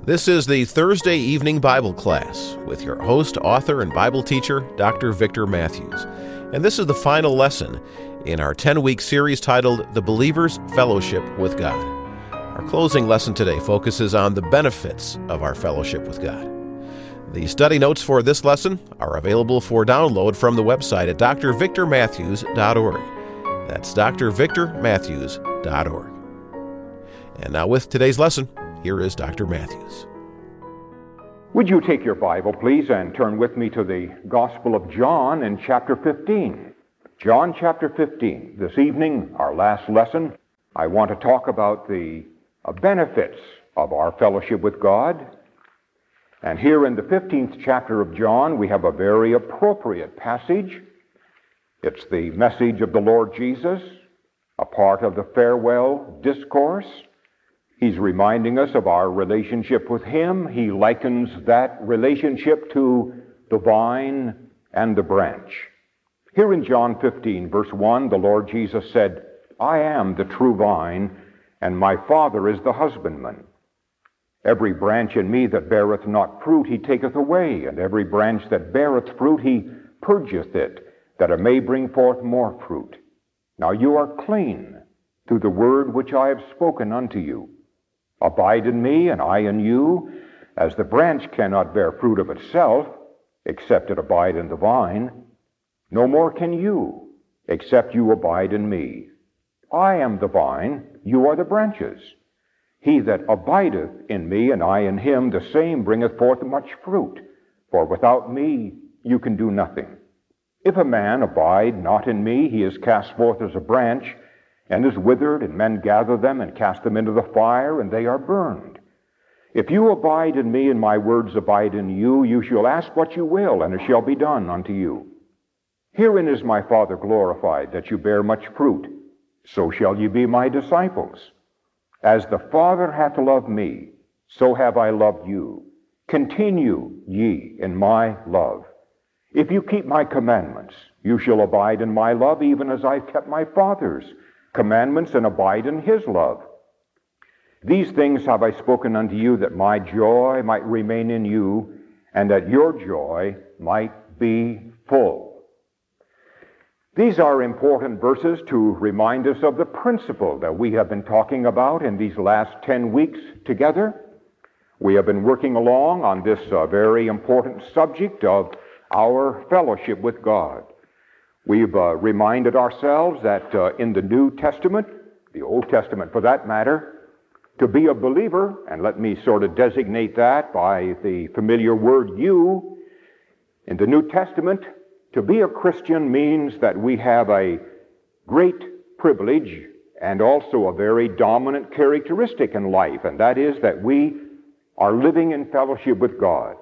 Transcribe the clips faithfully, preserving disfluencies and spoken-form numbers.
This is the Thursday Evening Bible Class with your host, author, and Bible teacher, Doctor Victor Matthews. And this is the final lesson in our ten-week series titled The Believer's Fellowship with God. Our closing lesson today focuses on the benefits of our fellowship with God. The study notes for this lesson are available for download from the website at d r victor matthews dot org. That's d r victor matthews dot org. And now with today's lesson, here is Doctor Matthews. Would you take your Bible, please, and turn with me to the Gospel of John in chapter fifteen. John chapter fifteen. This evening, our last lesson, I want to talk about the uh, benefits of our fellowship with God. And here in the fifteenth chapter of John, we have a very appropriate passage. It's the message of the Lord Jesus, a part of the farewell discourse. He's reminding us of our relationship with Him. He likens that relationship to the vine and the branch. Here in John fifteen, verse one, the Lord Jesus said, "I am the true vine, and my Father is the husbandman. Every branch in me that beareth not fruit, He taketh away, and every branch that beareth fruit, He purgeth it, that it may bring forth more fruit. Now you are clean through the word which I have spoken unto you. Abide in me, and I in you, as the branch cannot bear fruit of itself, except it abide in the vine. No more can you, except you abide in me. I am the vine, you are the branches. He that abideth in me, and I in him, the same bringeth forth much fruit. For without me you can do nothing. If a man abide not in me, he is cast forth as a branch, and is withered, and men gather them and cast them into the fire, and they are burned. If you abide in me, and my words abide in you, you shall ask what you will, and it shall be done unto you. Herein is my Father glorified, that you bear much fruit. So shall ye be my disciples. As the Father hath loved me, so have I loved you. Continue ye in my love. If you keep my commandments, you shall abide in my love, even as I kept my Father's commandments and abide in his love. These things have I spoken unto you, that my joy might remain in you, and that your joy might be full." These are important verses to remind us of the principle that we have been talking about in these last ten weeks together. We have been working along on this uh, very important subject of our fellowship with God. We've uh, reminded ourselves that uh, in the New Testament, the Old Testament for that matter, to be a believer, and let me sort of designate that by the familiar word you, in the New Testament, to be a Christian means that we have a great privilege and also a very dominant characteristic in life, and that is that we are living in fellowship with God.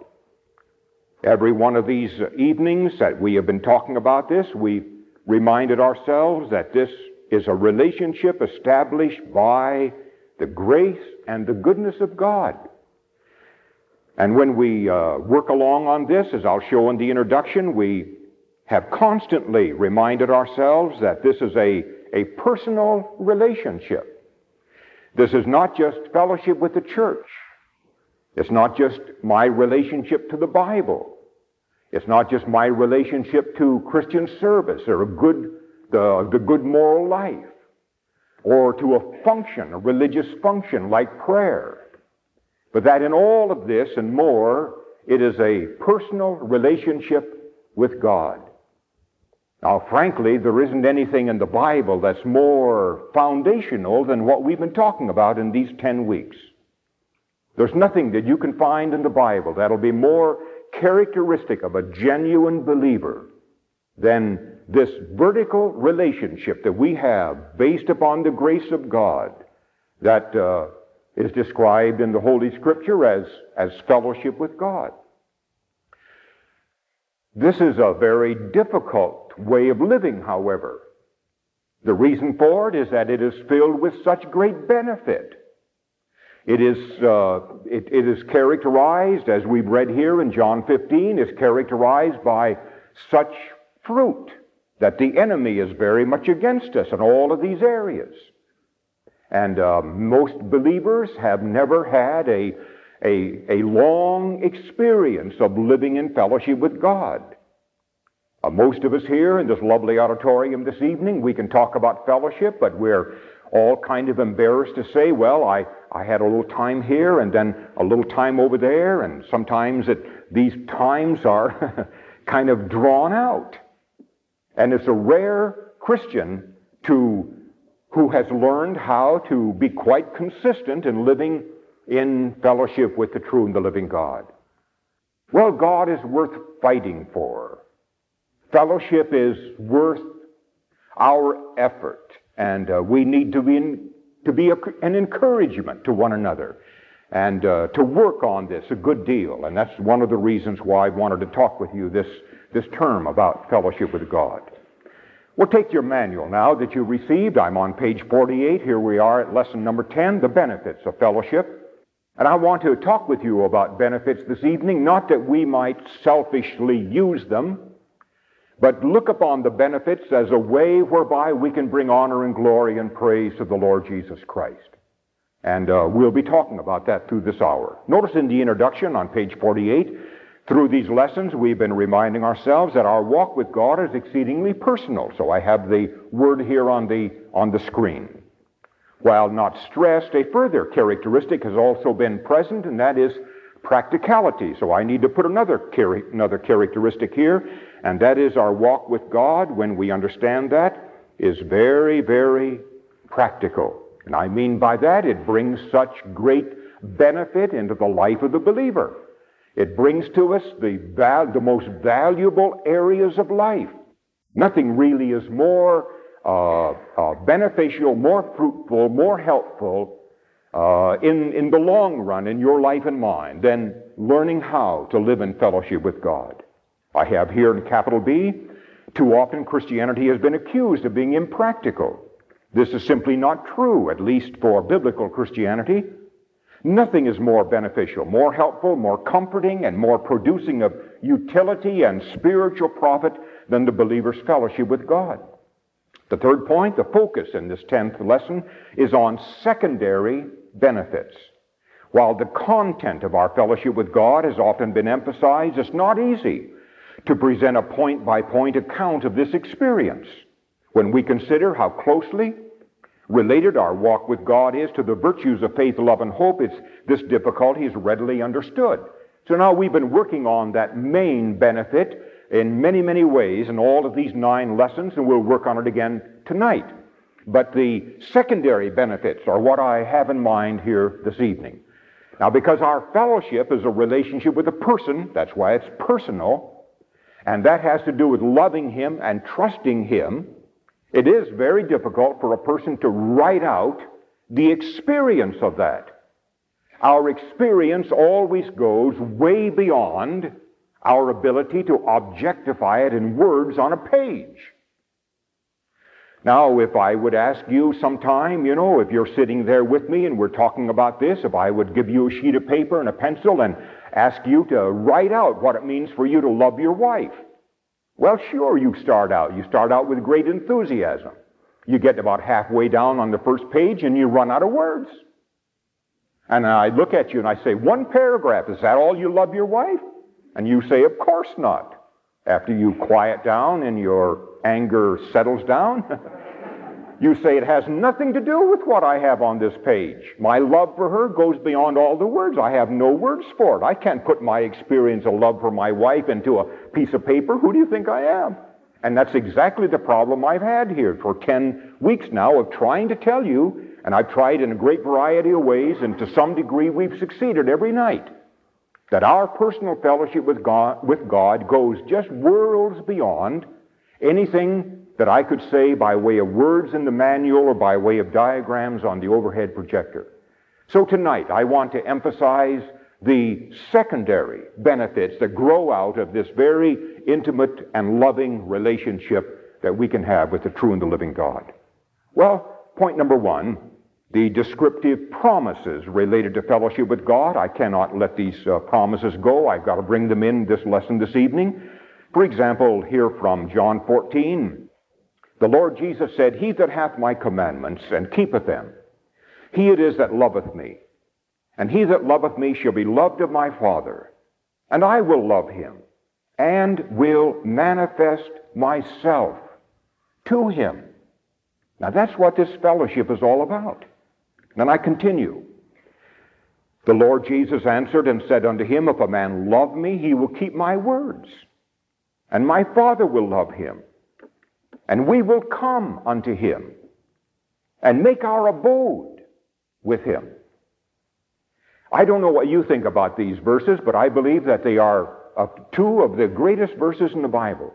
Every one of these evenings that we have been talking about this, we reminded ourselves that this is a relationship established by the grace and the goodness of God. And when we uh, work along on this, as I'll show in the introduction, we have constantly reminded ourselves that this is a, a personal relationship. This is not just fellowship with the church. It's not just my relationship to the Bible. It's not just my relationship to Christian service or a good, the, the good moral life, or to a function, a religious function like prayer. But that in all of this and more, it is a personal relationship with God. Now, frankly, there isn't anything in the Bible that's more foundational than what we've been talking about in these ten weeks. There's nothing that you can find in the Bible that'll be more characteristic of a genuine believer than this vertical relationship that we have based upon the grace of God that uh, is described in the Holy Scripture as, as fellowship with God. This is a very difficult way of living, however. The reason for it is that it is filled with such great benefit. It is, uh, it, it is characterized, as we've read here in John fifteen, is characterized by such fruit that the enemy is very much against us in all of these areas. And uh, most believers have never had a, a, a long experience of living in fellowship with God. Uh, most of us here in this lovely auditorium this evening, we can talk about fellowship, but we're all kind of embarrassed to say, well, I, I had a little time here and then a little time over there, and sometimes it, these times are kind of drawn out. And it's a rare Christian to who has learned how to be quite consistent in living in fellowship with the true and the living God. Well, God is worth fighting for. Fellowship is worth our effort, and uh, we need to be, in, to be a, an encouragement to one another and uh, to work on this a good deal. And that's one of the reasons why I wanted to talk with you this, this term about fellowship with God. Well, take your manual now that you received. I'm on page forty-eight. Here we are at lesson number ten, the benefits of fellowship. And I want to talk with you about benefits this evening, not that we might selfishly use them, but look upon the benefits as a way whereby we can bring honor and glory and praise to the Lord Jesus Christ. And uh, we'll be talking about that through this hour. Notice in the introduction on page forty-eight, through these lessons, we've been reminding ourselves that our walk with God is exceedingly personal. So I have the word here on the, on the screen. While not stressed, a further characteristic has also been present, and that is practicality. So I need to put another, char- another characteristic here, and that is our walk with God, when we understand that, is very, very practical. And I mean by that, it brings such great benefit into the life of the believer. It brings to us the, val- the most valuable areas of life. Nothing really is more uh, uh, beneficial, more fruitful, more helpful uh, in, in the long run in your life and mine than learning how to live in fellowship with God. I have here in capital B, too often Christianity has been accused of being impractical. This is simply not true, at least for biblical Christianity. Nothing is more beneficial, more helpful, more comforting, and more producing of utility and spiritual profit than the believer's fellowship with God. The third point, the focus in this tenth lesson, is on secondary benefits. While the content of our fellowship with God has often been emphasized, it's not easy to present a point-by-point account of this experience. When we consider how closely related our walk with God is to the virtues of faith, love, and hope, it's, this difficulty is readily understood. So now we've been working on that main benefit in many, many ways in all of these nine lessons, and we'll work on it again tonight. But the secondary benefits are what I have in mind here this evening. Now, because our fellowship is a relationship with a person, that's why it's personal, and that has to do with loving Him and trusting Him, it is very difficult for a person to write out the experience of that. Our experience always goes way beyond our ability to objectify it in words on a page. Now, if I would ask you sometime, you know, if you're sitting there with me and we're talking about this, if I would give you a sheet of paper and a pencil and ask you to write out what it means for you to love your wife, well, sure, you start out. You start out with great enthusiasm. You get about halfway down on the first page and you run out of words. And I look at you and I say, one paragraph, is that all you love your wife? And you say, of course not. After you quiet down and your anger settles down, you say, it has nothing to do with what I have on this page. My love for her goes beyond all the words. I have no words for it. I can't put my experience of love for my wife into a piece of paper. Who do you think I am? And that's exactly the problem I've had here for ten weeks now of trying to tell you, and I've tried in a great variety of ways, and to some degree we've succeeded every night, that our personal fellowship with God, with God goes just worlds beyond anything that I could say by way of words in the manual or by way of diagrams on the overhead projector. So tonight I want to emphasize the secondary benefits that grow out of this very intimate and loving relationship that we can have with the true and the living God. Well, point number one, the descriptive promises related to fellowship with God. I cannot let these uh, promises go. I've got to bring them in this lesson this evening. For example, here from John fourteen, the Lord Jesus said, He that hath my commandments and keepeth them, he it is that loveth me. And he that loveth me shall be loved of my Father, and I will love him, and will manifest myself to him. Now that's what this fellowship is all about. Then I continue. The Lord Jesus answered and said unto him, If a man love me, he will keep my words, and my Father will love him, and we will come unto him, and make our abode with him. I don't know what you think about these verses, but I believe that they are uh, two of the greatest verses in the Bible.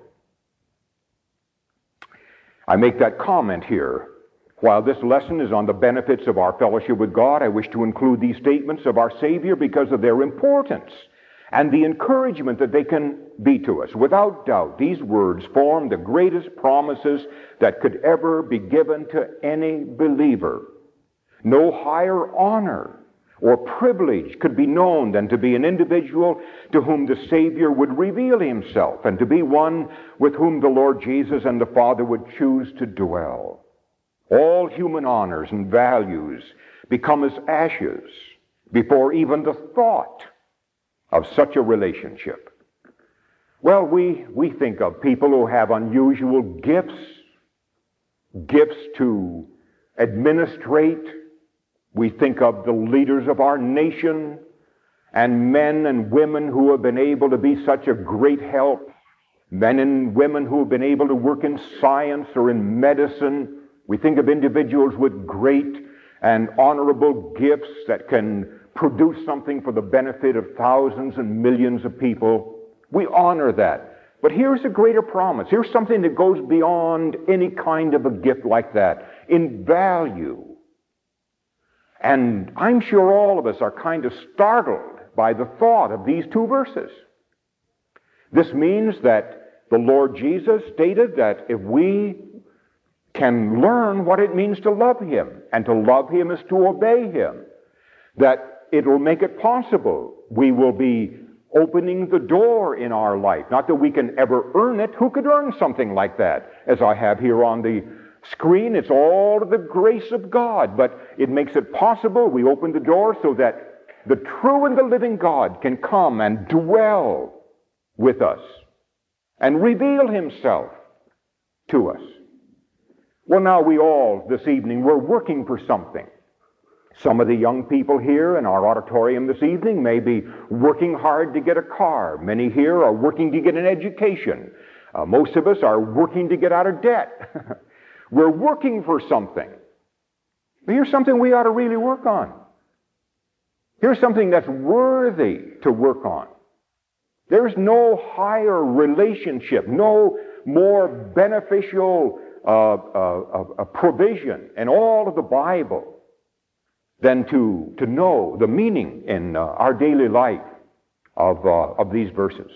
I make that comment here. While this lesson is on the benefits of our fellowship with God, I wish to include these statements of our Savior because of their importance and the encouragement that they can be to us. Without doubt, these words form the greatest promises that could ever be given to any believer. No higher honor or privilege could be known than to be an individual to whom the Savior would reveal himself, and to be one with whom the Lord Jesus and the Father would choose to dwell. All human honors and values become as ashes before even the thought of such a relationship. Well, we, we think of people who have unusual gifts, gifts to administrate. We think of the leaders of our nation and men and women who have been able to be such a great help, men and women who have been able to work in science or in medicine. We think of individuals with great and honorable gifts that can produce something for the benefit of thousands and millions of people. We honor that. But here's a greater promise. Here's something that goes beyond any kind of a gift like that in value. And I'm sure all of us are kind of startled by the thought of these two verses. This means that the Lord Jesus stated that if we can learn what it means to love him, and to love him is to obey him, that it will make it possible. We will be opening the door in our life. Not that we can ever earn it. Who could earn something like that? As I have here on the screen, it's all the grace of God, but it makes it possible. We open the door so that the true and the living God can come and dwell with us and reveal himself to us. Well, now we all, this evening, we're working for something. Some of the young people here in our auditorium this evening may be working hard to get a car. Many here are working to get an education. Uh, most of us are working to get out of debt. We're working for something. But here's something we ought to really work on. Here's something that's worthy to work on. There's no higher relationship, no more beneficial uh, uh, uh, provision in all of the Bible than to, to know the meaning in uh, our daily life of, uh, of these verses.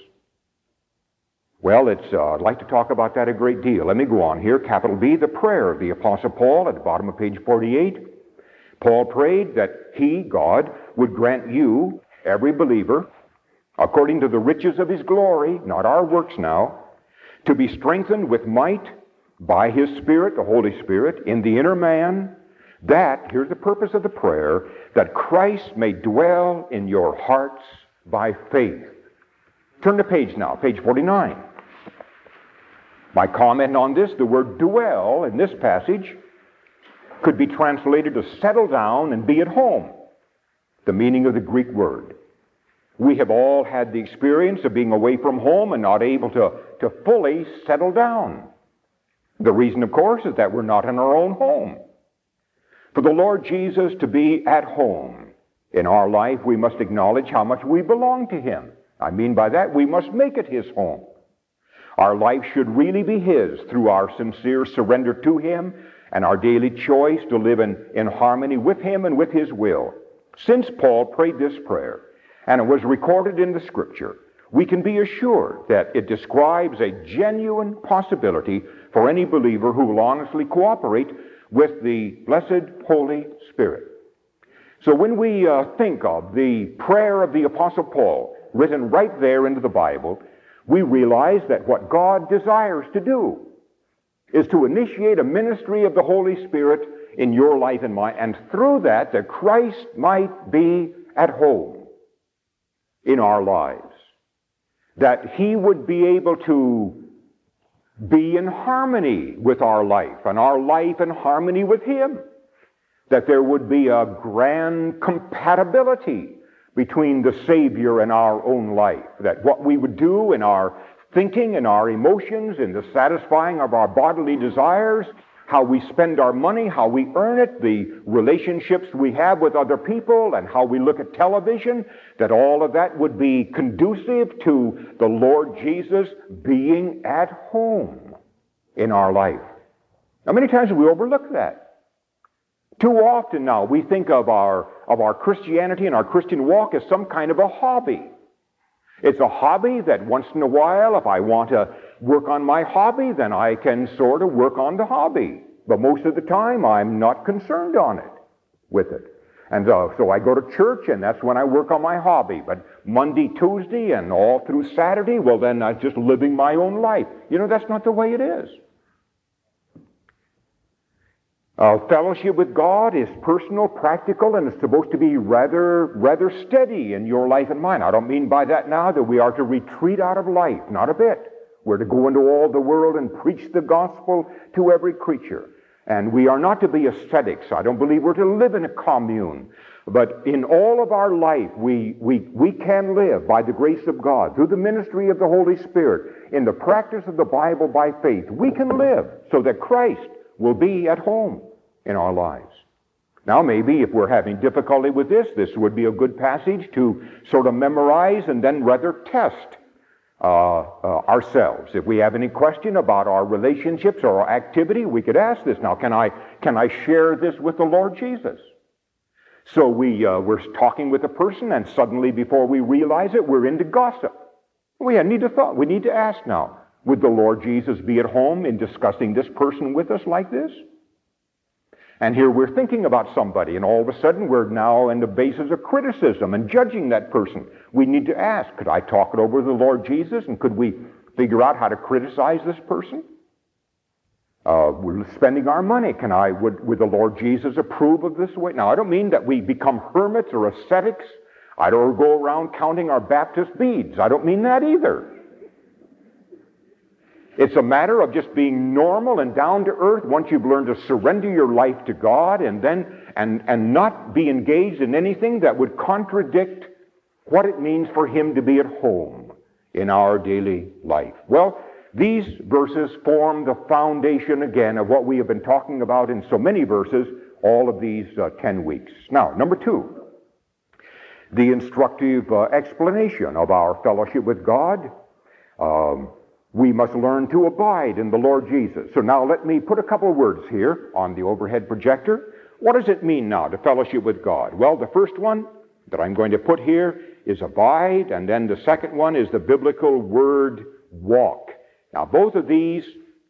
Well, it's, uh, I'd like to talk about that a great deal. Let me go on here. Capital B, the prayer of the Apostle Paul at the bottom of page forty-eight. Paul prayed that he, God, would grant you, every believer, according to the riches of his glory, not our works now, to be strengthened with might by his Spirit, the Holy Spirit, in the inner man, that, here's the purpose of the prayer, that Christ may dwell in your hearts by faith. Turn the page now, page forty-nine. My comment on this, the word dwell in this passage could be translated to settle down and be at home, the meaning of the Greek word. We have all had the experience of being away from home and not able to, to fully settle down. The reason, of course, is that we're not in our own home. For the Lord Jesus to be at home in our life, we must acknowledge how much we belong to him. I mean by that, we must make it his home. Our life should really be his through our sincere surrender to him and our daily choice to live in, in harmony with him and with his will. Since Paul prayed this prayer, and it was recorded in the Scripture, we can be assured that it describes a genuine possibility for any believer who will honestly cooperate with the blessed Holy Spirit. So when we uh, think of the prayer of the Apostle Paul, written right there into the Bible, we realize that what God desires to do is to initiate a ministry of the Holy Spirit in your life and mine, and through that, that Christ might be at home in our lives. That He would be able to be in harmony with our life, and our life in harmony with Him. That there would be a grand compatibility between the Savior and our own life. That what we would do in our thinking and our emotions, in the satisfying of our bodily desires, how we spend our money, how we earn it, the relationships we have with other people, and how we look at television, that all of that would be conducive to the Lord Jesus being at home in our life. Now, many times we overlook that. Too often now we think of our, of our Christianity and our Christian walk as some kind of a hobby. It's a hobby that once in a while, if I want to work on my hobby, then I can sort of work on the hobby. But most of the time, I'm not concerned on it, with it. And uh, so I go to church, and that's when I work on my hobby. But Monday, Tuesday, and all through Saturday, well, then I'm just living my own life. You know, that's not the way it is. Uh, fellowship with God is personal, practical, and it's supposed to be rather, rather steady in your life and mine. I don't mean by that now that we are to retreat out of life, not a bit. We're to go into all the world and preach the gospel to every creature. And we are not to be ascetics. I don't believe we're to live in a commune. But in all of our life, we, we, we can live by the grace of God, through the ministry of the Holy Spirit, in the practice of the Bible by faith. We can live so that Christ will be at home in our lives. Now, maybe if we're having difficulty with this, this would be a good passage to sort of memorize and then rather test uh, uh, ourselves. If we have any question about our relationships or our activity, we could ask this. Now, can I can I share this with the Lord Jesus? So we uh, we're talking with a person, and suddenly, before we realize it, we're into gossip. We need to thought. We need to ask now: would the Lord Jesus be at home in discussing this person with us like this? And here we're thinking about somebody, and all of a sudden we're now in the basis of criticism and judging that person. We need to ask, could I talk it over with the Lord Jesus, and could we figure out how to criticize this person? Uh, we're spending our money. Can I, would, would the Lord Jesus approve of this way? Now, I don't mean that we become hermits or ascetics. I don't go around counting our Baptist beads. I don't mean that either. It's a matter of just being normal and down to earth once you've learned to surrender your life to God, and then and, and not be engaged in anything that would contradict what it means for Him to be at home in our daily life. Well, these verses form the foundation again of what we have been talking about in so many verses all of these uh, ten weeks. Now, number two, the instructive uh, explanation of our fellowship with God. Um, We must learn to abide in the Lord Jesus. So now let me put a couple of words here on the overhead projector. What does it mean now to fellowship with God? Well, the first one that I'm going to put here is abide, and then the second one is the biblical word walk. Now, both of these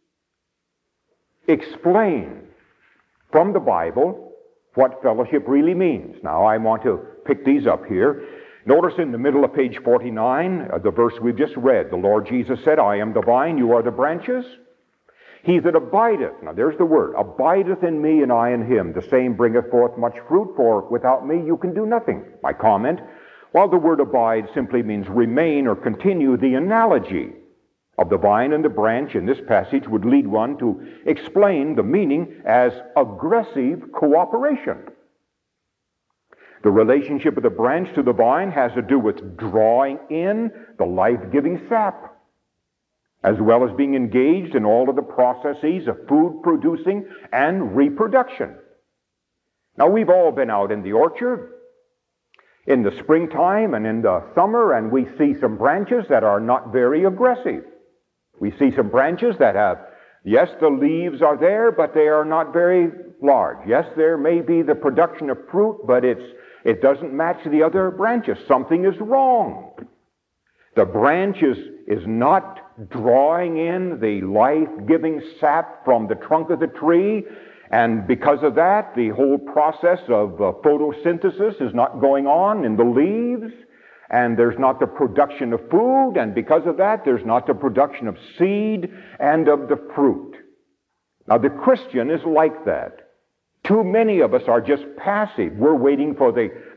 explain from the Bible what fellowship really means. Now, I want to pick these up here. Notice in the middle of page forty-nine, uh, the verse we've just read, the Lord Jesus said, I am the vine, you are the branches. He that abideth, now there's the word, abideth in me and I in him, the same bringeth forth much fruit, for without me you can do nothing. My comment, while the word abide simply means remain or continue, the analogy of the vine and the branch in this passage would lead one to explain the meaning as aggressive cooperation. The relationship of the branch to the vine has to do with drawing in the life-giving sap, as well as being engaged in all of the processes of food producing and reproduction. Now, we've all been out in the orchard in the springtime and in the summer, and we see some branches that are not very aggressive. We see some branches that have, yes, the leaves are there, but they are not very large. Yes, there may be the production of fruit, but it's It doesn't match the other branches. Something is wrong. The branch is, is not drawing in the life-giving sap from the trunk of the tree, and because of that, the whole process of uh, photosynthesis is not going on in the leaves, and there's not the production of food, and because of that, there's not the production of seed and of the fruit. Now, the Christian is like that. Too many of us are just passive. We're waiting for the,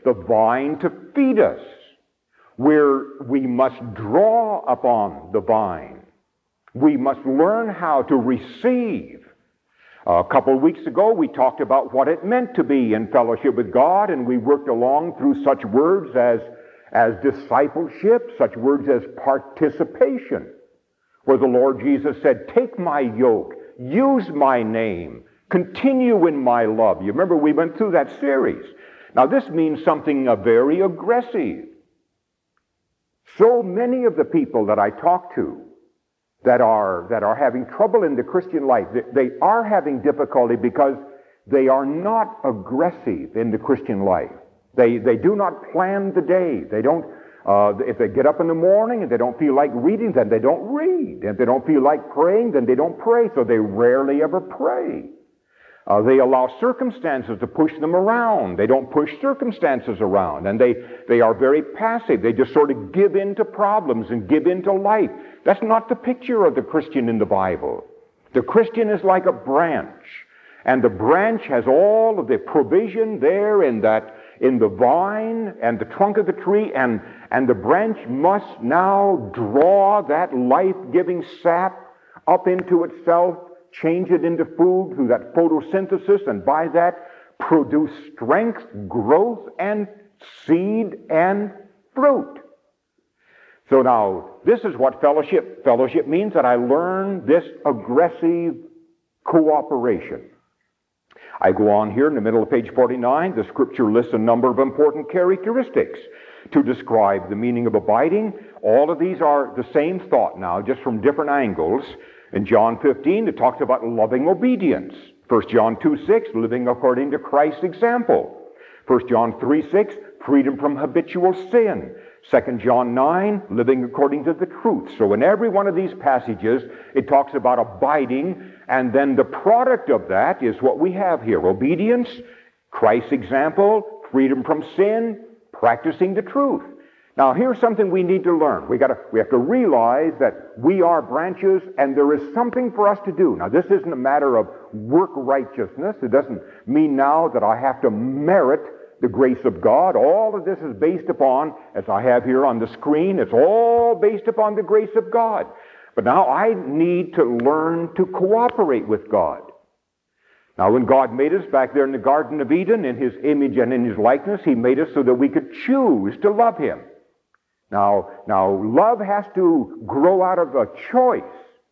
the vine to feed us, where we must draw upon the vine. We must learn how to receive. A couple of weeks ago, we talked about what it meant to be in fellowship with God, and we worked along through such words as, as discipleship, such words as participation, where the Lord Jesus said, take my yoke, use my name, continue in my love. You remember we went through that series. Now this means something uh, very aggressive. So many of the people that I talk to that are that are having trouble in the Christian life, they, they are having difficulty because they are not aggressive in the Christian life. They they do not plan the day. They don't. Uh, if they get up in the morning and they don't feel like reading, then they don't read. If they don't feel like praying, then they don't pray. So they rarely ever pray. Uh, they allow circumstances to push them around. They don't push circumstances around. And they, they are very passive. They just sort of give in to problems and give in to life. That's not the picture of the Christian in the Bible. The Christian is like a branch. And the branch has all of the provision there in that, in the vine and the trunk of the tree. And, and the branch must now draw that life-giving sap up into itself, change it into food through that photosynthesis, and by that produce strength, growth, and seed and fruit. So now, this is what fellowship, fellowship means, that I learn this aggressive cooperation. I go on here in the middle of page forty-nine. The Scripture lists a number of important characteristics to describe the meaning of abiding. All of these are the same thought now, just from different angles. In John fifteen, it talks about loving obedience. First John two six, living according to Christ's example. First John three six, freedom from habitual sin. Second John nine, living according to the truth. So in every one of these passages, it talks about abiding, and then the product of that is what we have here. Obedience, Christ's example, freedom from sin, practicing the truth. Now, here's something we need to learn. We gotta, we have to realize that we are branches, and there is something for us to do. Now, this isn't a matter of work righteousness. It doesn't mean now that I have to merit the grace of God. All of this is based upon, as I have here on the screen, it's all based upon the grace of God. But now I need to learn to cooperate with God. Now, when God made us back there in the Garden of Eden, in His image and in His likeness, He made us so that we could choose to love Him. Now, now, love has to grow out of a choice.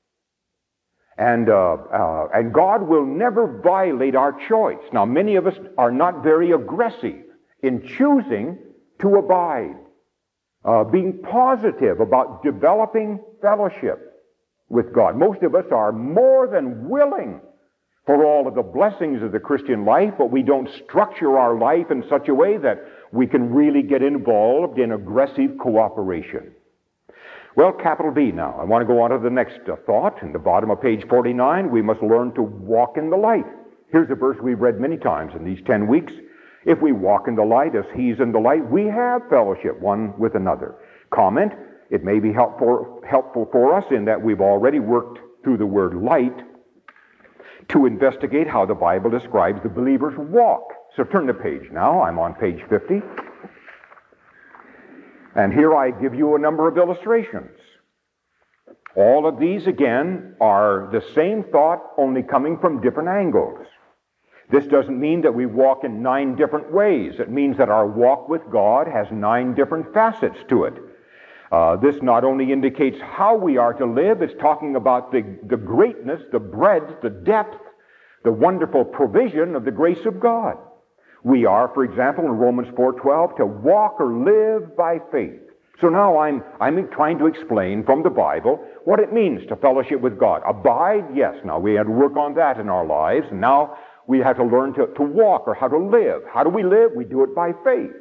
And, uh, uh, and God will never violate our choice. Now, many of us are not very aggressive in choosing to abide, uh, being positive about developing fellowship with God. Most of us are more than willing for all of the blessings of the Christian life, but we don't structure our life in such a way that we can really get involved in aggressive cooperation. Well, capital B now. I want to go on to the next uh, thought. In the bottom of page forty-nine, we must learn to walk in the light. Here's a verse we've read many times in these ten weeks. If we walk in the light as He's in the light, we have fellowship one with another. Comment, it may be helpful, helpful for us in that we've already worked through the word light to investigate how the Bible describes the believer's walk. So turn the page now. I'm on page fifty. And here I give you a number of illustrations. All of these, again, are the same thought, only coming from different angles. This doesn't mean that we walk in nine different ways. It means that our walk with God has nine different facets to it. Uh, this not only indicates how we are to live, it's talking about the, the greatness, the breadth, the depth, the wonderful provision of the grace of God. We are, for example, in Romans four twelve, to walk or live by faith. So now I'm, I'm trying to explain from the Bible what it means to fellowship with God. Abide, yes. Now we had to work on that in our lives. And now we have to learn to, to walk, or how to live. How do we live? We do it by faith.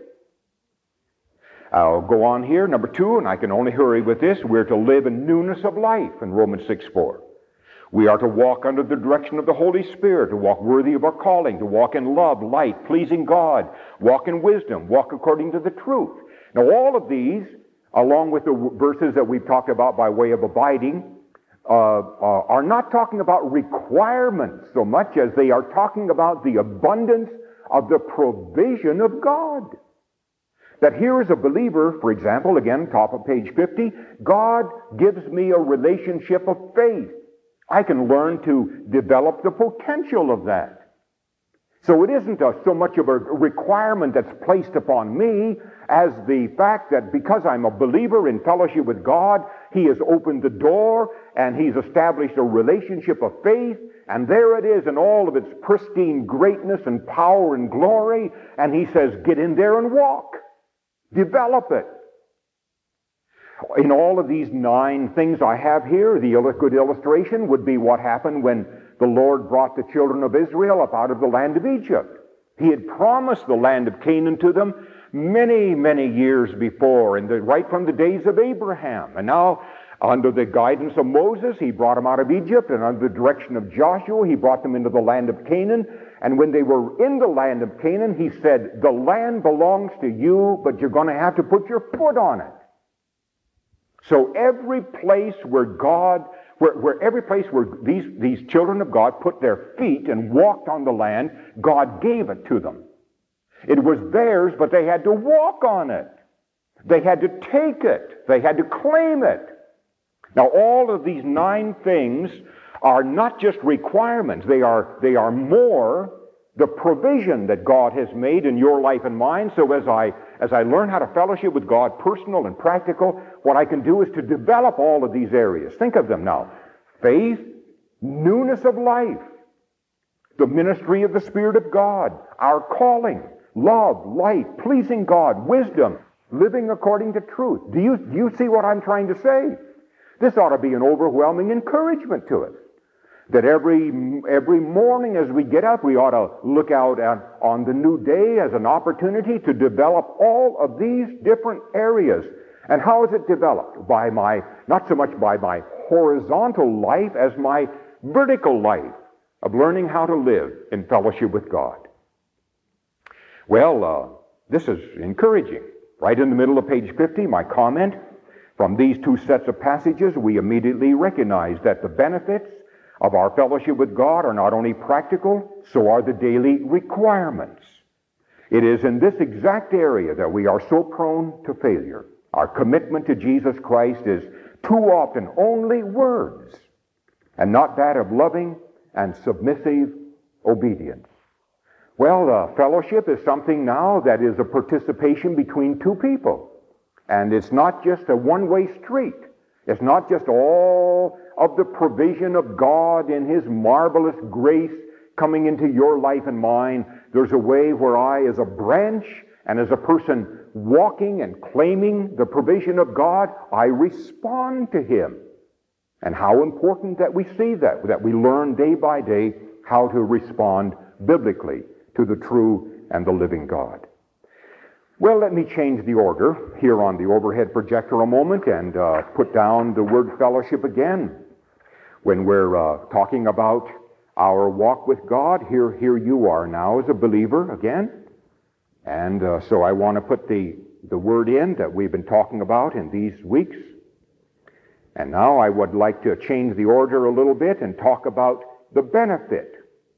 I'll go on here. Number two, and I can only hurry with this, we're to live in newness of life in Romans six four. We are to walk under the direction of the Holy Spirit, to walk worthy of our calling, to walk in love, light, pleasing God, walk in wisdom, walk according to the truth. Now all of these, along with the verses that we've talked about by way of abiding, uh, uh, are not talking about requirements so much as they are talking about the abundance of the provision of God. That here is a believer, for example, again, top of page fifty, God gives me a relationship of faith. I can learn to develop the potential of that. So it isn't a, so much of a requirement that's placed upon me as the fact that because I'm a believer in fellowship with God, He has opened the door and He's established a relationship of faith, and there it is in all of its pristine greatness and power and glory, and He says, get in there and walk. Develop it. In all of these nine things I have here, the good illustration would be what happened when the Lord brought the children of Israel up out of the land of Egypt. He had promised the land of Canaan to them many, many years before, and the, right from the days of Abraham. And now, under the guidance of Moses, He brought them out of Egypt, and under the direction of Joshua, He brought them into the land of Canaan. And when they were in the land of Canaan, He said, the land belongs to you, but you're going to have to put your foot on it. So every place where God, where, where every place where these, these children of God put their feet and walked on the land, God gave it to them. It was theirs, but they had to walk on it. They had to take it. They had to claim it. Now, all of these nine things are not just requirements. They are, they are more the provision that God has made in your life and mine. So as I, as I learn how to fellowship with God, personal and practical, what I can do is to develop all of these areas. Think of them now. Faith, newness of life, the ministry of the Spirit of God, our calling, love, light, pleasing God, wisdom, living according to truth. Do you, do you see what I'm trying to say? This ought to be an overwhelming encouragement to us. That every every morning as we get up, we ought to look out at, on the new day as an opportunity to develop all of these different areas. And how is it developed? By my, not so much by my horizontal life as my vertical life of learning how to live in fellowship with God. Well, uh, this is encouraging. Right in the middle of page fifty, my comment. From these two sets of passages, we immediately recognize that the benefits of our fellowship with God are not only practical, so are the daily requirements. It is in this exact area that we are so prone to failure. Our commitment to Jesus Christ is too often only words, and not that of loving and submissive obedience. Well, uh, fellowship is something now that is a participation between two people. And it's not just a one-way street. It's not just all of the provision of God in His marvelous grace coming into your life and mine. There's a way where I, as a branch and as a person walking and claiming the provision of God, I respond to Him. And how important that we see that, that we learn day by day how to respond biblically to the true and the living God. Well, let me change the order here on the overhead projector a moment and uh, put down the word fellowship again. When we're uh, talking about our walk with God, here, here you are now as a believer again. And uh, so I want to put the, the word in that we've been talking about in these weeks. And now I would like to change the order a little bit and talk about the benefit.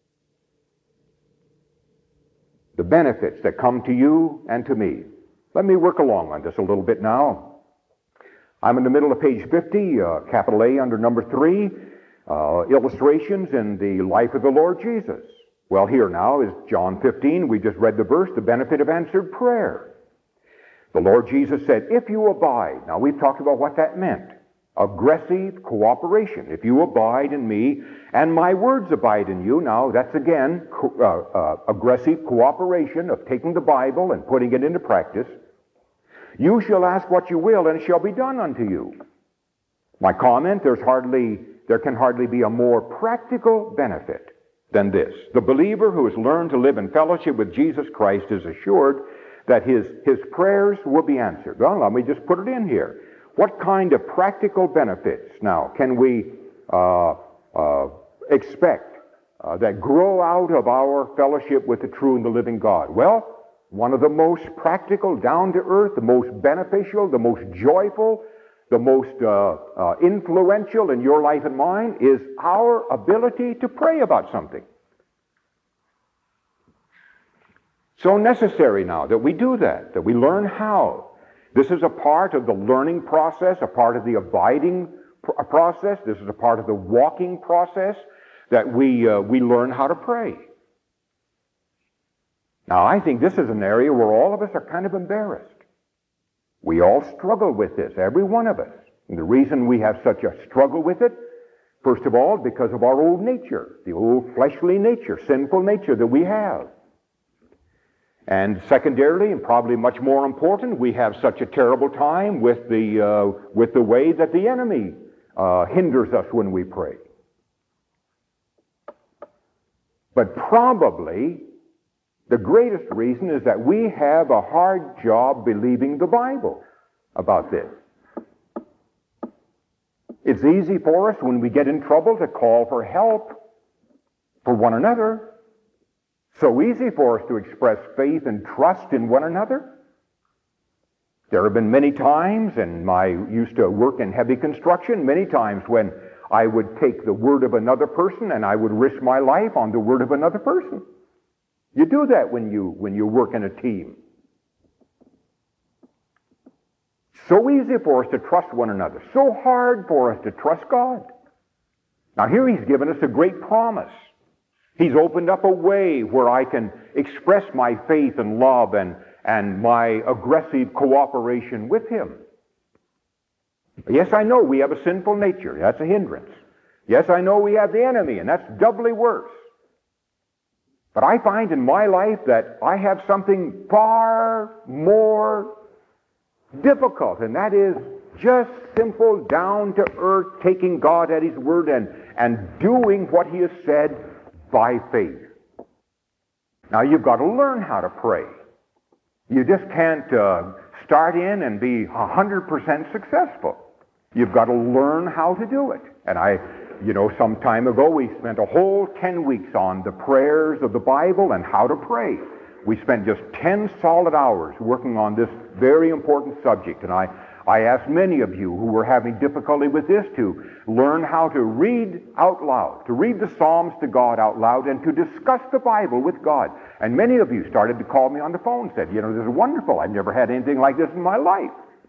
The benefits that come to you and to me. Let me work along on this a little bit now. I'm in the middle of page fifty, uh, capital A under number three, uh, illustrations in the life of the Lord Jesus. Well, here now is John fifteen. We just read the verse, the benefit of answered prayer. The Lord Jesus said, if you abide. Now, we've talked about what that meant. Aggressive cooperation. If you abide in me and my words abide in you. Now, that's again co- uh, uh, aggressive cooperation of taking the Bible and putting it into practice. You shall ask what you will, and it shall be done unto you. My comment, there's hardly, there can hardly be a more practical benefit than this. The believer who has learned to live in fellowship with Jesus Christ is assured that his, his prayers will be answered. Well, let me just put it in here. What kind of practical benefits, now, can we uh, uh, expect uh, that grow out of our fellowship with the true and the living God? Well, one of the most practical, down-to-earth, the most beneficial, the most joyful, the most uh, uh, influential in your life and mine is our ability to pray about something. So necessary now that we do that, that we learn how. This is a part of the learning process, a part of the abiding pr- process. This is a part of the walking process that we, uh, we learn how to pray. Now, I think this is an area where all of us are kind of embarrassed. We all struggle with this, every one of us. And the reason we have such a struggle with it, first of all, because of our old nature, the old fleshly nature, sinful nature that we have. And secondarily, and probably much more important, we have such a terrible time with the, uh, with the way that the enemy uh, hinders us when we pray. But probably the greatest reason is that we have a hard job believing the Bible about this. It's easy for us when we get in trouble to call for help for one another. So easy for us to express faith and trust in one another. There have been many times, and I used to work in heavy construction, many times when I would take the word of another person and I would risk my life on the word of another person. You do that when you, when you work in a team. So easy for us to trust one another. So hard for us to trust God. Now here He's given us a great promise. He's opened up a way where I can express my faith and love and, and my aggressive cooperation with Him. Yes, I know we have a sinful nature. That's a hindrance. Yes, I know we have the enemy, and that's doubly worse. But I find in my life that I have something far more difficult, and that is just simple, down-to-earth, taking God at His word and, and doing what He has said by faith. Now, you've got to learn how to pray. You just can't uh, start in and be one hundred percent successful. You've got to learn how to do it. And I, you know, some time ago, we spent a whole ten weeks on the prayers of the Bible and how to pray. We spent just ten solid hours working on this very important subject. And I, I asked many of you who were having difficulty with this to learn how to read out loud, to read the Psalms to God out loud, and to discuss the Bible with God. And many of you started to call me on the phone and said, you know, this is wonderful. I've never had anything like this in my life.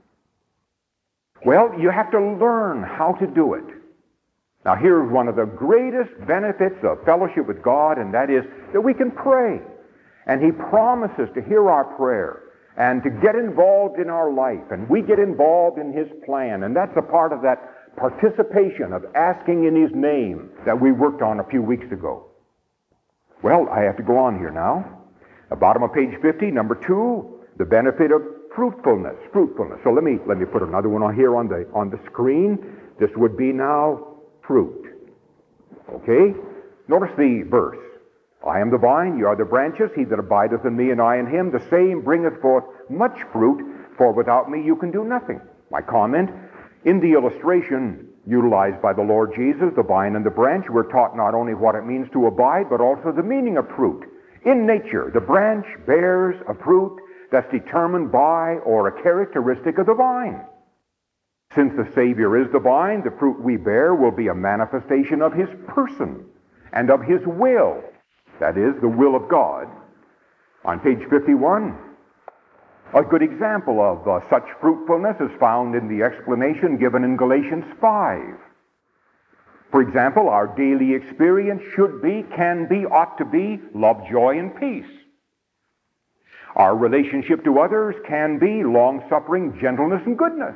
Well, you have to learn how to do it. Now, here's one of the greatest benefits of fellowship with God, and that is that we can pray. And He promises to hear our prayer and to get involved in our life. And we get involved in His plan. And that's a part of that participation of asking in His name that we worked on a few weeks ago. Well, I have to go on here now. At the bottom of page fifty, number two, the benefit of fruitfulness. Fruitfulness. So let me let me put another one on here on the on the screen. This would be now fruit. Okay? Notice the verse. I am the vine, ye are the branches. He that abideth in me, and I in him, the same bringeth forth much fruit, for without me you can do nothing. My comment, in the illustration utilized by the Lord Jesus, the vine and the branch, we're taught not only what it means to abide, but also the meaning of fruit. In nature, the branch bears a fruit that's determined by or a characteristic of the vine. Since the Savior is the vine, the fruit we bear will be a manifestation of His person and of His will. That is, the will of God. On page fifty-one, a good example of uh, such fruitfulness is found in the explanation given in Galatians five. For example, our daily experience should be, can be, ought to be love, joy, and peace. Our relationship to others can be long-suffering, gentleness, and goodness.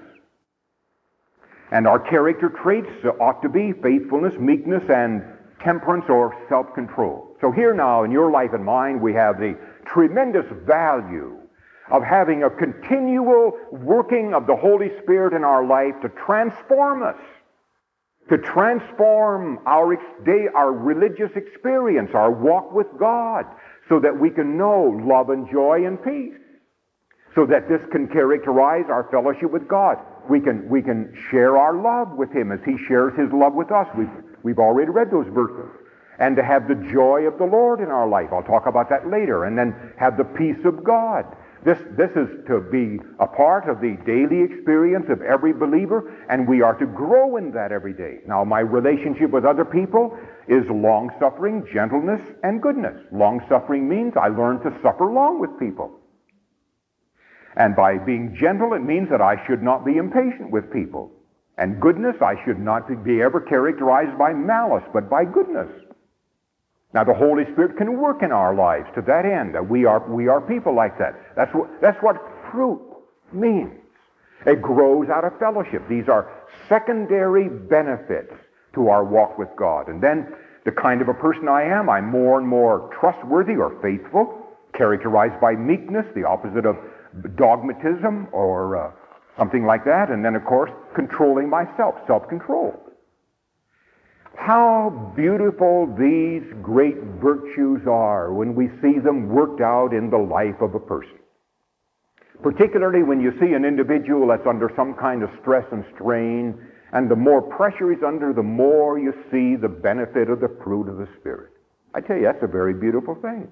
And our character traits ought to be faithfulness, meekness, and temperance or self-control. So here now in your life and mine we have the tremendous value of having a continual working of the Holy Spirit in our life to transform us, to transform our, ex- day, our religious experience, our walk with God, so that we can know love and joy and peace, so that this can characterize our fellowship with God. We can, we can share our love with Him as He shares His love with us. We've, we've already read those verses. And to have the joy of the Lord in our life. I'll talk about that later. And then have the peace of God. This, this is to be a part of the daily experience of every believer, and we are to grow in that every day. Now, my relationship with other people is long-suffering, gentleness, and goodness. Long-suffering means I learn to suffer long with people. And by being gentle, it means that I should not be impatient with people. And goodness, I should not be ever characterized by malice, but by goodness. Now, the Holy Spirit can work in our lives to that end. That we are we are people like that. That's what that's what fruit means. It grows out of fellowship. These are secondary benefits to our walk with God. And then the kind of a person I am, I'm more and more trustworthy or faithful, characterized by meekness, the opposite of dogmatism or uh, something like that. And then, of course, controlling myself, self-control. How beautiful these great virtues are when we see them worked out in the life of a person. Particularly when you see an individual that's under some kind of stress and strain, and the more pressure he's under, the more you see the benefit of the fruit of the Spirit. I tell you, that's a very beautiful thing.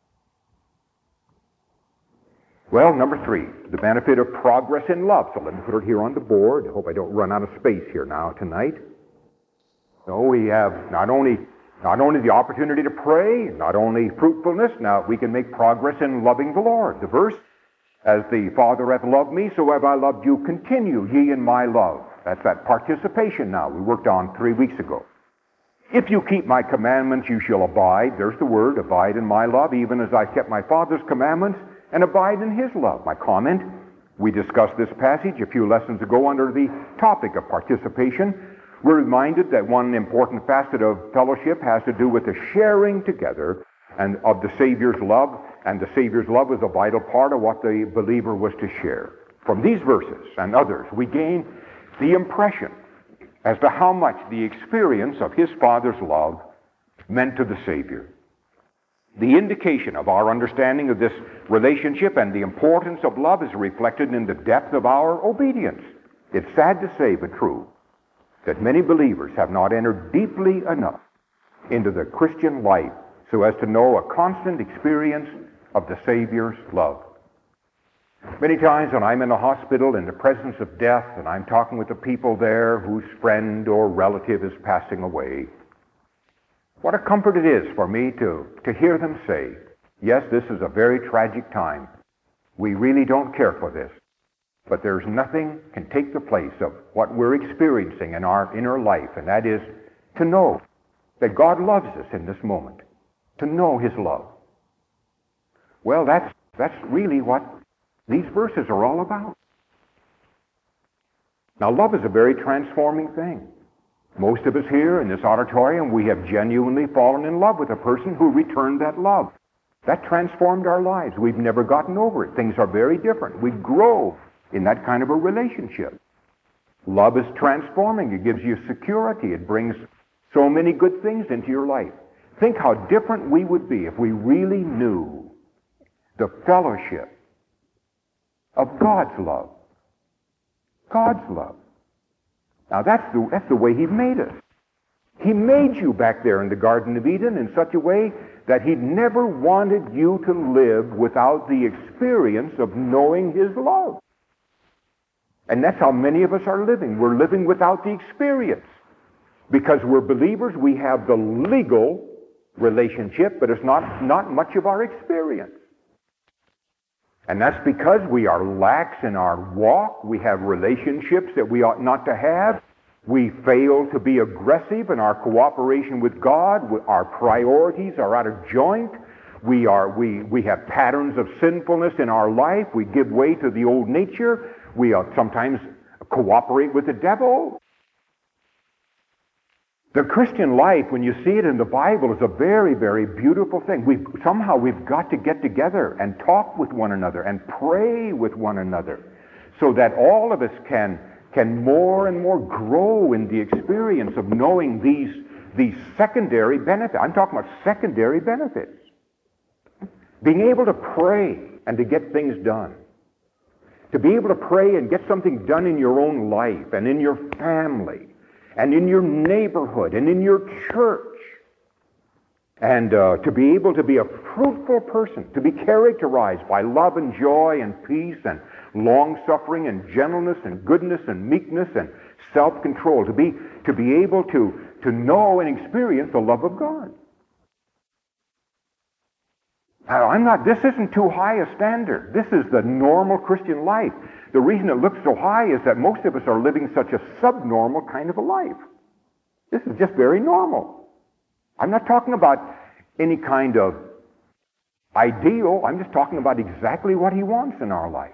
Well, number three, the benefit of progress in love. So let me put it here on the board. I hope I don't run out of space here now tonight. So we have not only not only the opportunity to pray, not only fruitfulness, now we can make progress in loving the Lord. The verse, as the Father hath loved me, so have I loved you. Continue ye in my love. That's that participation now we worked on three weeks ago. If you keep my commandments, you shall abide. There's the word, abide in my love, even as I kept my Father's commandments and abide in his love. My comment, we discussed this passage a few lessons ago under the topic of participation. We're reminded that one important facet of fellowship has to do with the sharing together and of the Savior's love, and the Savior's love is a vital part of what the believer was to share. From these verses and others, we gain the impression as to how much the experience of his Father's love meant to the Savior. The indication of our understanding of this relationship and the importance of love is reflected in the depth of our obedience. It's sad to say, but true, that many believers have not entered deeply enough into the Christian life so as to know a constant experience of the Savior's love. Many times when I'm in a hospital in the presence of death and I'm talking with the people there whose friend or relative is passing away, what a comfort it is for me to, to hear them say, yes, this is a very tragic time. We really don't care for this. But there's nothing can take the place of what we're experiencing in our inner life, and that is to know that God loves us in this moment, to know his love. Well, that's that's really what these verses are all about. Now, love is a very transforming thing. Most of us here in this auditorium, we have genuinely fallen in love with a person who returned that love. That transformed our lives. We've never gotten over it. Things are very different. We grow in that kind of a relationship. Love is transforming. It gives you security. It brings so many good things into your life. Think how different we would be if we really knew the fellowship of God's love. God's love. Now that's the, that's the way he made us. He made you back there in the Garden of Eden in such a way that he never wanted you to live without the experience of knowing his love. And that's how many of us are living. We're living without the experience. Because we're believers, we have the legal relationship, but it's not, not much of our experience. And that's because we are lax in our walk. We have relationships that we ought not to have. We fail to be aggressive in our cooperation with God. Our priorities are out of joint. We are we we have patterns of sinfulness in our life. We give way to the old nature. We uh, sometimes cooperate with the devil. The Christian life, when you see it in the Bible, is a very, very beautiful thing. We've, somehow we've got to get together and talk with one another and pray with one another so that all of us can, can more and more grow in the experience of knowing these, these secondary benefits. I'm talking about secondary benefits. Being able to pray and to get things done. To be able to pray and get something done in your own life and in your family and in your neighborhood and in your church. And uh, to be able to be a fruitful person, to be characterized by love and joy and peace and long-suffering and gentleness and goodness and meekness and self-control. To be, to be able to, to know and experience the love of God. Now, I'm not, this isn't too high a standard. This is the normal Christian life. The reason it looks so high is that most of us are living such a subnormal kind of a life. This is just very normal. I'm not talking about any kind of ideal. I'm just talking about exactly what he wants in our life.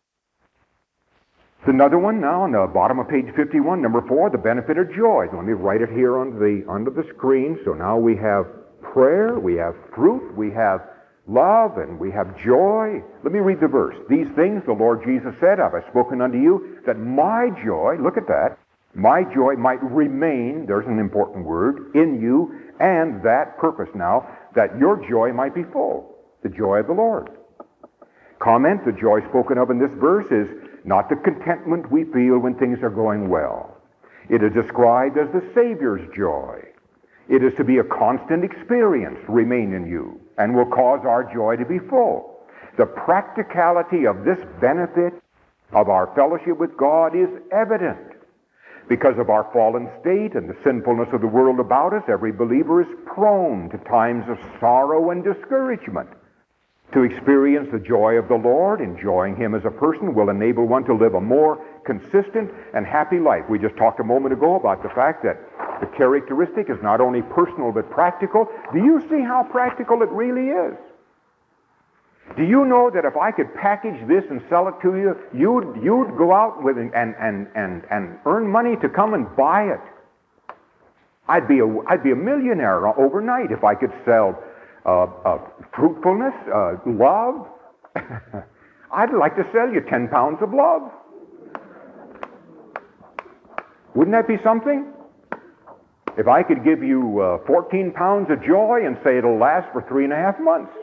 It's another one now on the bottom of page fifty-one, number four, the benefit of joy. Let me write it here on the, under the screen. So now we have prayer, we have fruit, we have love, and we have joy. Let me read the verse. These things the Lord Jesus said, have I spoken unto you, that my joy, look at that, my joy might remain, there's an important word, in you, and that purpose now, that your joy might be full, the joy of the Lord. Comment, the joy spoken of in this verse is not the contentment we feel when things are going well. It is described as the Savior's joy. It is to be a constant experience, remain in you, and will cause our joy to be full. The practicality of this benefit of our fellowship with God is evident. Because of our fallen state and the sinfulness of the world about us, every believer is prone to times of sorrow and discouragement. To experience the joy of the Lord, enjoying Him as a person, will enable one to live a more consistent and happy life. We just talked a moment ago about the fact that the characteristic is not only personal but practical. Do you see how practical it really is? Do you know that if I could package this and sell it to you, you'd, you'd go out with and, and, and, and earn money to come and buy it? I'd be a, I'd be a millionaire overnight if I could sell uh, uh, fruitfulness, uh, love. I'd like to sell you ten pounds of love. Wouldn't that be something? If I could give you uh, fourteen pounds of joy and say it'll last for three and a half months.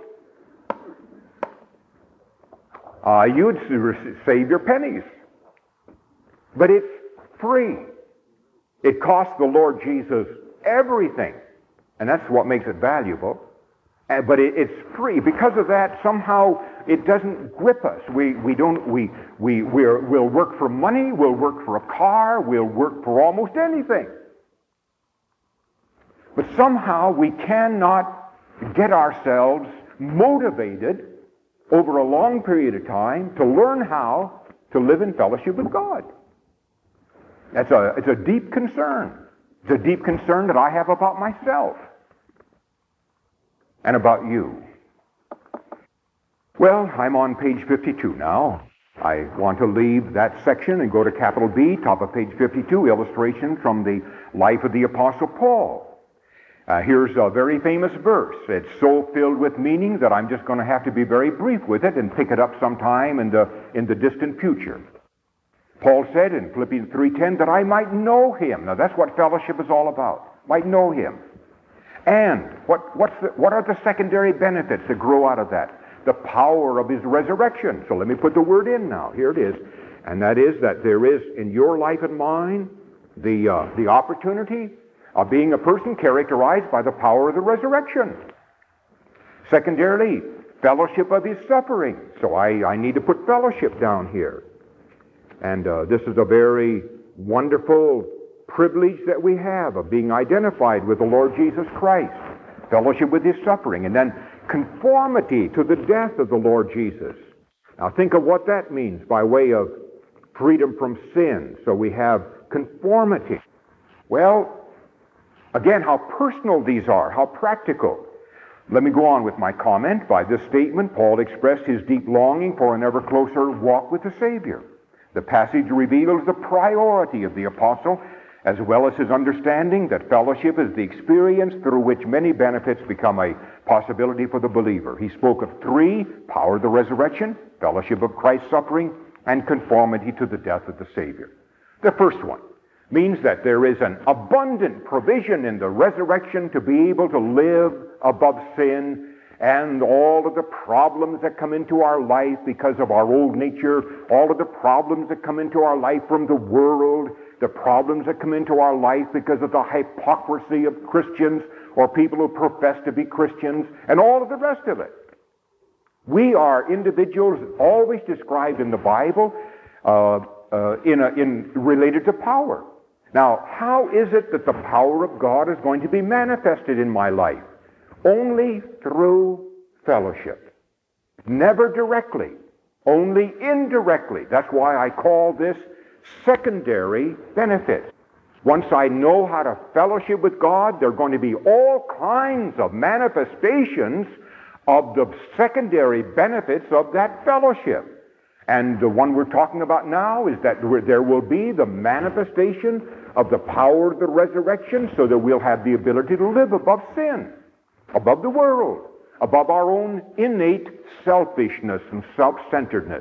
Uh, you'd save your pennies. But it's free. It costs the Lord Jesus everything. And that's what makes it valuable. Uh, but it, it's free. Because of that, somehow it doesn't grip us. We, we don't, we, we, we're, we'll work for money, we'll work for a car, we'll work for almost anything. But somehow we cannot get ourselves motivated over a long period of time to learn how to live in fellowship with God. That's a, it's a deep concern. It's a deep concern that I have about myself and about you. Well, I'm on page fifty-two now. I want to leave that section and go to capital B, top of page fifty-two, illustration from the life of the Apostle Paul. Uh, here's a very famous verse. It's so filled with meaning that I'm just going to have to be very brief with it and pick it up sometime in the, in the distant future. Paul said in Philippians three ten that I might know Him. Now that's what fellowship is all about. Might know Him. And what, what's the, what are the secondary benefits that grow out of that? The power of His resurrection. So let me put the word in now. Here it is. And that is that there is in your life and mine the, uh, the opportunity of being a person characterized by the power of the resurrection. Secondarily, fellowship of His suffering. So I, I need to put fellowship down here. And uh, this is a very wonderful privilege that we have of being identified with the Lord Jesus Christ. Fellowship with His suffering. And then conformity to the death of the Lord Jesus. Now think of what that means by way of freedom from sin. So we have conformity. Well, again, how personal these are, how practical. Let me go on with my comment. By this statement, Paul expressed his deep longing for an ever closer walk with the Savior. The passage reveals the priority of the apostle, as well as his understanding that fellowship is the experience through which many benefits become a possibility for the believer. He spoke of three: power of the resurrection, fellowship of Christ's suffering, and conformity to the death of the Savior. The first one means that there is an abundant provision in the resurrection to be able to live above sin and all of the problems that come into our life because of our old nature, all of the problems that come into our life from the world, the problems that come into our life because of the hypocrisy of Christians or people who profess to be Christians, and all of the rest of it. We are individuals always described in the Bible uh, uh, in, a, in related to power. Now, how is it that the power of God is going to be manifested in my life? Only through fellowship. Never directly. Only indirectly. That's why I call this secondary benefit. Once I know how to fellowship with God, there are going to be all kinds of manifestations of the secondary benefits of that fellowship. And the one we're talking about now is that there will be the manifestation of the power of the resurrection, so that we'll have the ability to live above sin, above the world, above our own innate selfishness and self-centeredness.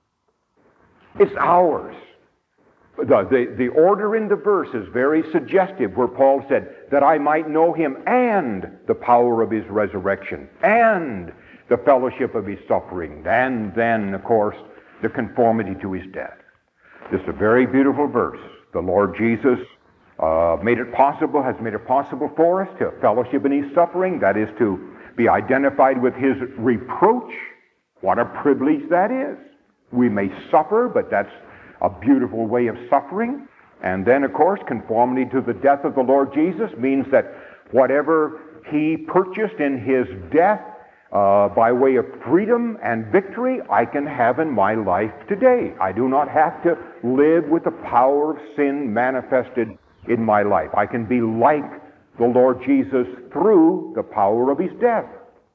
It's ours. The, the, the order in the verse is very suggestive, where Paul said, that I might know him and the power of his resurrection, and the fellowship of his suffering, and then, of course, the conformity to his death. This is a very beautiful verse. The Lord Jesus uh, made it possible, has made it possible for us to fellowship in his suffering, that is, to be identified with his reproach. What a privilege that is. We may suffer, but that's a beautiful way of suffering. And then, of course, conformity to the death of the Lord Jesus means that whatever he purchased in his death uh, by way of freedom and victory, I can have in my life today. I do not have to live with the power of sin manifested in my life. I can be like the Lord Jesus through the power of his death.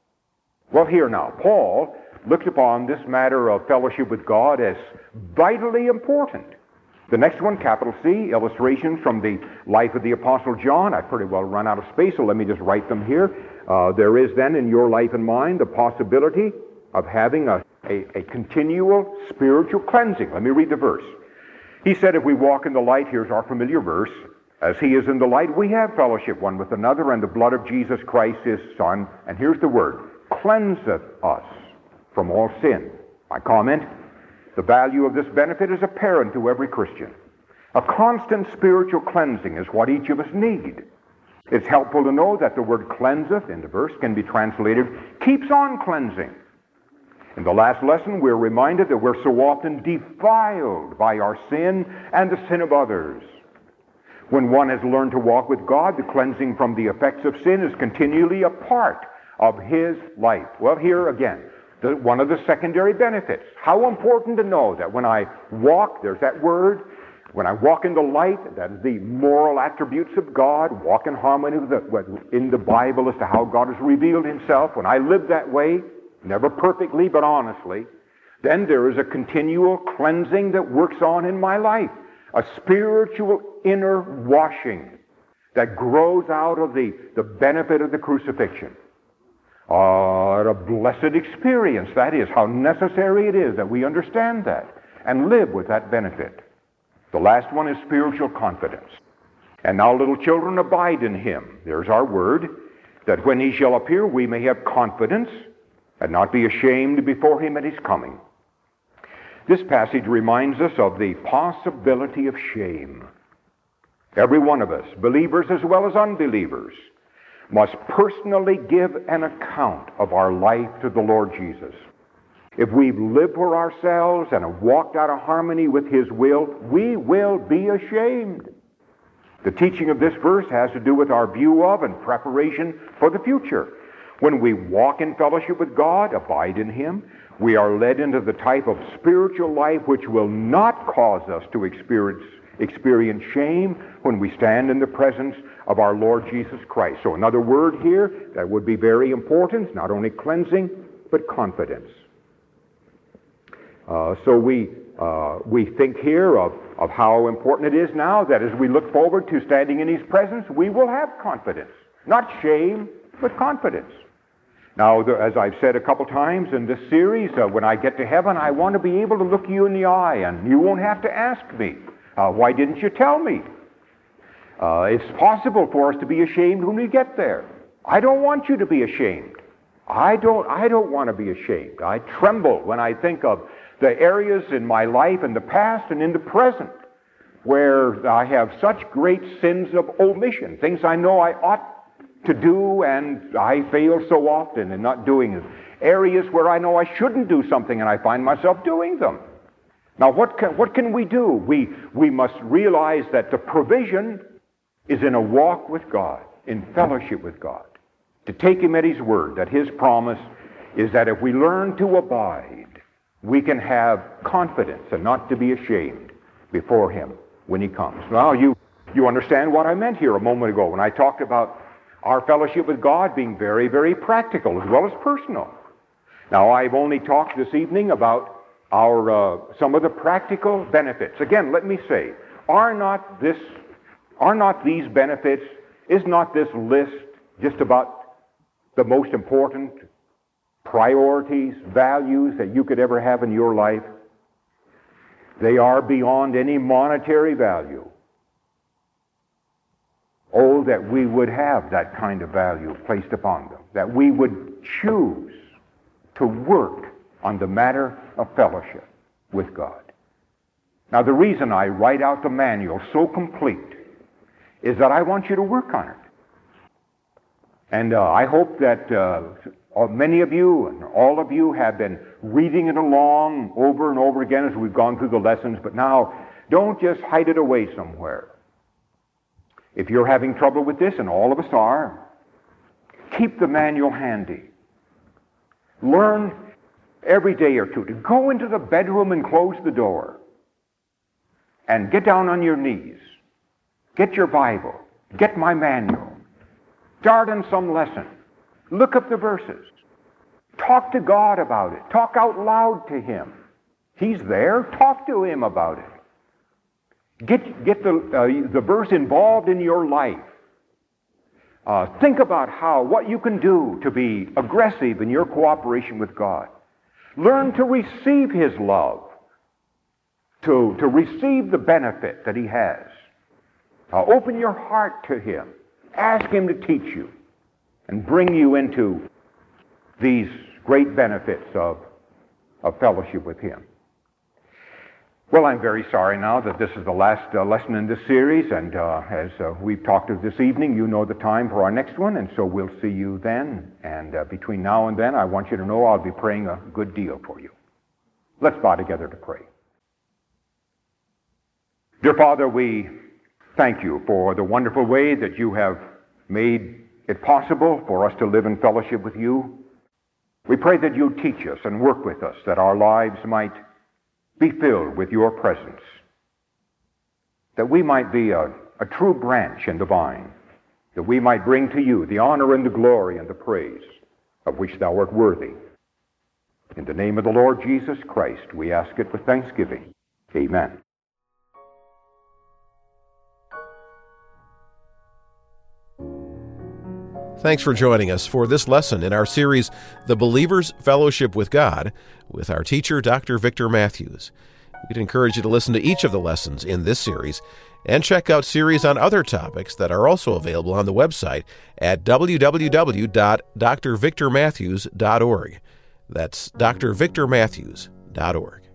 Well, here now, Paul looked upon this matter of fellowship with God as vitally important. The next one, capital C, illustrations from the life of the Apostle John. I've pretty well run out of space, so let me just write them here. Uh, there is then in your life and mine the possibility of having a, a, a continual spiritual cleansing. Let me read the verse. He said, if we walk in the light, here's our familiar verse, as he is in the light, we have fellowship one with another, and the blood of Jesus Christ, his Son, and here's the word, cleanseth us from all sin. My comment, the value of this benefit is apparent to every Christian. A constant spiritual cleansing is what each of us need. It's helpful to know that the word cleanseth in the verse can be translated keeps on cleansing. In the last lesson, we're reminded that we're so often defiled by our sin and the sin of others. When one has learned to walk with God, the cleansing from the effects of sin is continually a part of his life. Well, here again, the, one of the secondary benefits. How important to know that when I walk, there's that word, when I walk in the light, that is the moral attributes of God, walk in harmony with the, in the Bible as to how God has revealed himself. When I live that way, never perfectly but honestly, then there is a continual cleansing that works on in my life. A spiritual inner washing that grows out of the, the benefit of the crucifixion. Uh, a blessed experience, that is. How necessary it is that we understand that and live with that benefit. The last one is spiritual confidence. And now, little children, abide in him. There's our word, that when he shall appear, we may have confidence and not be ashamed before him at his coming. This passage reminds us of the possibility of shame. Every one of us, believers as well as unbelievers, must personally give an account of our life to the Lord Jesus. If we've lived for ourselves and have walked out of harmony with his will, we will be ashamed. The teaching of this verse has to do with our view of and preparation for the future. When we walk in fellowship with God, abide in him, we are led into the type of spiritual life which will not cause us to experience, experience shame when we stand in the presence of our Lord Jesus Christ. So another word here that would be very important, not only cleansing, but confidence. Uh, so we uh, we think here of, of how important it is now that as we look forward to standing in his presence, we will have confidence. Not shame, but confidence. Now, the, as I've said a couple times in this series, uh, when I get to heaven, I want to be able to look you in the eye, and you won't have to ask me, uh, why didn't you tell me? Uh, it's possible for us to be ashamed when we get there. I don't want you to be ashamed. I don't, I don't want to be ashamed. I tremble when I think of the areas in my life in the past and in the present where I have such great sins of omission, things I know I ought to do and I fail so often in not doing it. Areas where I know I shouldn't do something and I find myself doing them. Now, what can, what can we do? We, we must realize that the provision is in a walk with God, in fellowship with God. To take Him at His word, that His promise is that if we learn to abide, we can have confidence and not to be ashamed before Him when He comes. Now, you, you understand what I meant here a moment ago when I talked about our fellowship with God being very, very practical as well as personal. Now, I've only talked this evening about our uh, some of the practical benefits. Again, let me say, are not this, are not these benefits, is not this list just about the most important priorities, values that you could ever have in your life? They are beyond any monetary value. Oh, that we would have that kind of value placed upon them, that we would choose to work on the matter of fellowship with God. Now, the reason I write out the manual so complete is that I want you to work on it. And uh, I hope that uh, many of you and all of you have been reading it along over and over again as we've gone through the lessons, but now don't just hide it away somewhere. If you're having trouble with this, and all of us are, keep the manual handy. Learn every day or two to go into the bedroom and close the door and get down on your knees. Get your Bible. Get my manual. Start on some lesson. Look up the verses. Talk to God about it. Talk out loud to Him. He's there. Talk to Him about it. Get, get the, uh, the verse involved in your life. Uh, think about how, what you can do to be aggressive in your cooperation with God. Learn to receive His love, to, to receive the benefit that He has. Uh, open your heart to Him. Ask Him to teach you and bring you into these great benefits of, of fellowship with Him. Well, I'm very sorry now that this is the last uh, lesson in this series, and uh, as uh, we've talked of this evening, you know the time for our next one, and so we'll see you then. And uh, between now and then, I want you to know I'll be praying a good deal for you. Let's bow together to pray. Dear Father, we thank you for the wonderful way that you have made it possible for us to live in fellowship with you. We pray that you teach us and work with us, that our lives might be filled with your presence, that we might be a, a true branch in the vine, that we might bring to you the honor and the glory and the praise of which thou art worthy. In the name of the Lord Jesus Christ, we ask it with thanksgiving. Amen. Thanks for joining us for this lesson in our series, The Believer's Fellowship with God, with our teacher, Doctor Victor Matthews. We'd encourage you to listen to each of the lessons in this series and check out series on other topics that are also available on the website at w w w dot d r victor matthews dot org. That's d r victor matthews dot org.